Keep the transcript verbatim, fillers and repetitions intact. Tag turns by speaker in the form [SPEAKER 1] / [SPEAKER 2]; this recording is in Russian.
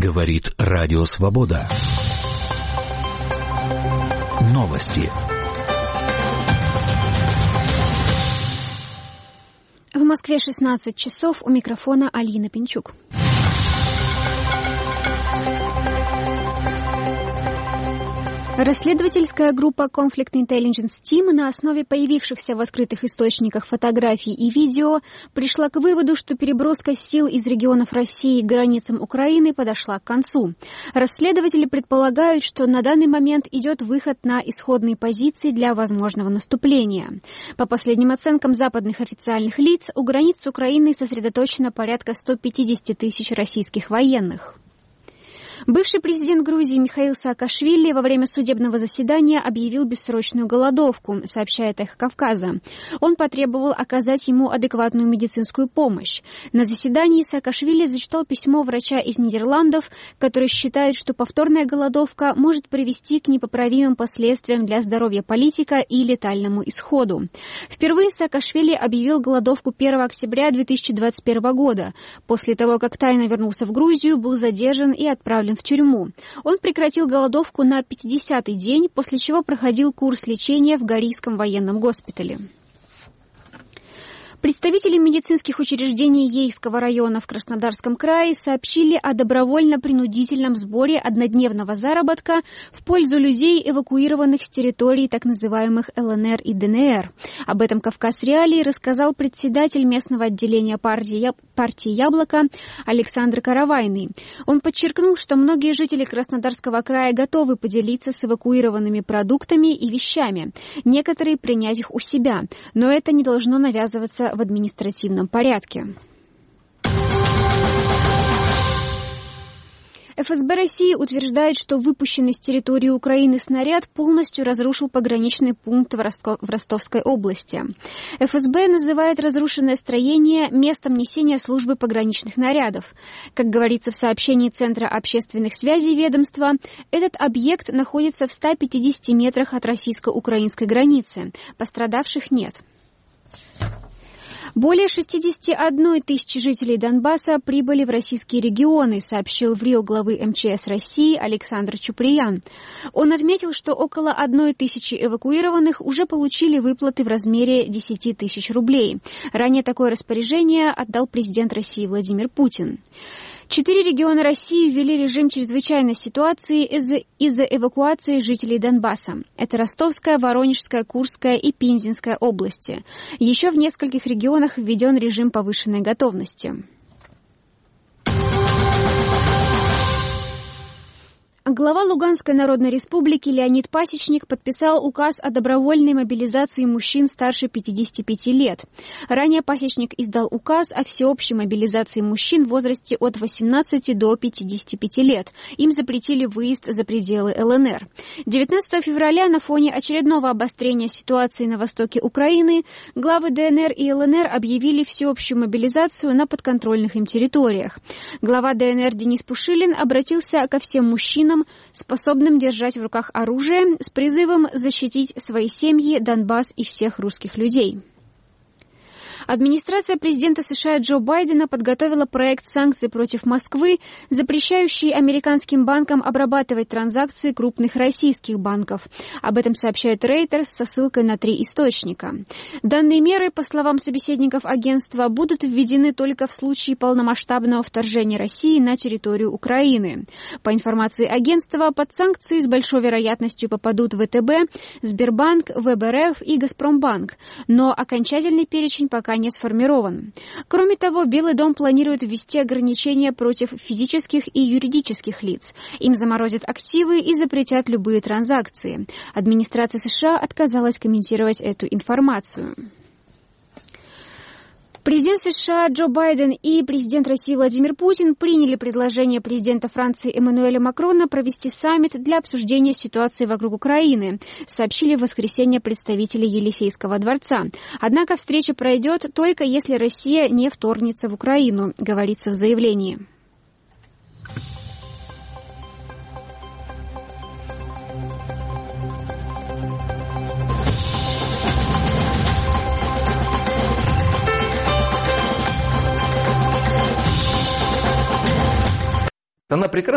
[SPEAKER 1] Говорит Радио Свобода. Новости.
[SPEAKER 2] В Москве шестнадцать часов, у микрофона Алина Пинчук. Расследовательская группа Conflict Intelligence Team на основе появившихся в открытых источниках фотографий и видео пришла к выводу, что переброска сил из регионов России к границам Украины подошла к концу. Расследователи предполагают, что на данный момент идет выход на исходные позиции для возможного наступления. По последним оценкам западных официальных лиц, у границ Украины сосредоточено порядка сто пятьдесят тысяч российских военных. Бывший президент Грузии Михаил Саакашвили во время судебного заседания объявил бессрочную голодовку, сообщает «Эхо Кавказа». Он потребовал оказать ему адекватную медицинскую помощь. На заседании Саакашвили зачитал письмо врача из Нидерландов, который считает, что повторная голодовка может привести к непоправимым последствиям для здоровья политика и летальному исходу. Впервые Саакашвили объявил голодовку первого октября две тысячи двадцать первого года. После того, как тайно вернулся в Грузию, был задержан и отправлен в тюрьму. Он прекратил голодовку на пятидесятый день, после чего проходил курс лечения в Горийском военном госпитале. Представители медицинских учреждений Ейского района в Краснодарском крае сообщили о добровольно-принудительном сборе однодневного заработка в пользу людей, эвакуированных с территории так называемых эл эн эр и дэ эн эр. Об этом «Кавказ Реалии» рассказал председатель местного отделения партии, партии «Яблоко» Александр Каравайный. Он подчеркнул, что многие жители Краснодарского края готовы поделиться с эвакуированными продуктами и вещами, некоторые принять их у себя, но это не должно навязываться в административном порядке. эф эс бэ России утверждает, что выпущенный с территории Украины снаряд полностью разрушил пограничный пункт в, Ростов, в Ростовской области. эф эс бэ называет разрушенное строение местом несения службы пограничных нарядов. Как говорится в сообщении Центра общественных связей ведомства, этот объект находится в ста пятидесяти метрах от российско-украинской границы. Пострадавших нет. Более шестидесяти одной тысячи жителей Донбасса прибыли в российские регионы, сообщил в Рио главы эм че эс России Александр Чуприян. Он отметил, что около одной тысячи эвакуированных уже получили выплаты в размере десяти тысяч рублей. Ранее такое распоряжение отдал президент России Владимир Путин. Четыре региона России ввели режим чрезвычайной ситуации из-за, из-за эвакуации жителей Донбасса. Это Ростовская, Воронежская, Курская и Пензенская области. Еще в нескольких регионах введен режим повышенной готовности. Глава Луганской Народной Республики Леонид Пасечник подписал указ о добровольной мобилизации мужчин старше пятидесяти пяти лет. Ранее Пасечник издал указ о всеобщей мобилизации мужчин в возрасте от восемнадцати до пятидесяти пяти лет. Им запретили выезд за пределы эл эн эр. девятнадцатого февраля на фоне очередного обострения ситуации на востоке Украины главы дэ эн эр и эл эн эр объявили всеобщую мобилизацию на подконтрольных им территориях. Глава дэ эн эр Денис Пушилин обратился ко всем мужчинам, способным держать в руках оружие, с призывом защитить свои семьи, Донбасс и всех русских людей. Администрация президента США Джо Байдена подготовила проект санкций против Москвы, запрещающий американским банкам обрабатывать транзакции крупных российских банков. Об этом сообщает Reuters со ссылкой на три источника. Данные меры, по словам собеседников агентства, будут введены только в случае полномасштабного вторжения России на территорию Украины. По информации агентства, под санкции с большой вероятностью попадут вэ тэ бэ, Сбербанк, вэ бэ эр эф и Газпромбанк, но окончательный перечень пока не сформирован. Кроме того, Белый дом планирует ввести ограничения против физических и юридических лиц. Им заморозят активы и запретят любые транзакции. Администрация США отказалась комментировать эту информацию. Президент США Джо Байден и президент России Владимир Путин приняли предложение президента Франции Эммануэля Макрона провести саммит для обсуждения ситуации вокруг Украины, сообщили в воскресенье представители Елисейского дворца. Однако встреча пройдет только если Россия не вторгнется в Украину, говорится в заявлении.
[SPEAKER 3] Она прекрасно